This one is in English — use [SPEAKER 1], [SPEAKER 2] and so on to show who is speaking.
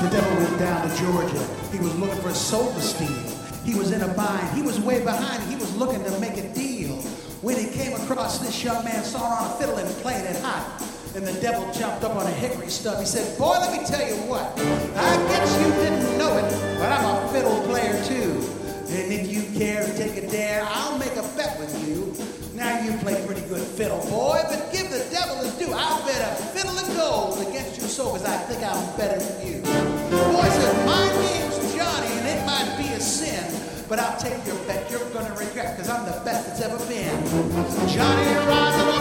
[SPEAKER 1] The devil went down to Georgia. He was looking for a soul to steal. He was in a bind. He was way behind. He was looking to make a deal. When he came across this young man, saw on a fiddle and playing it hot. And the devil jumped up on a hickory stub. He said, boy, let me tell you what. I guess you didn't know it, but I'm a fiddle player too. And if you care to take a dare, I'll make a bet with you. Now you play pretty good fiddle, boy, but give the devil his due. I'll bet a fiddle of gold against your soul, because I think I'm better than you. The boy said, my name's Johnny, and it might be a sin, but I'll take your bet you're gonna regret, because I'm the best that's ever been. Johnny Rosin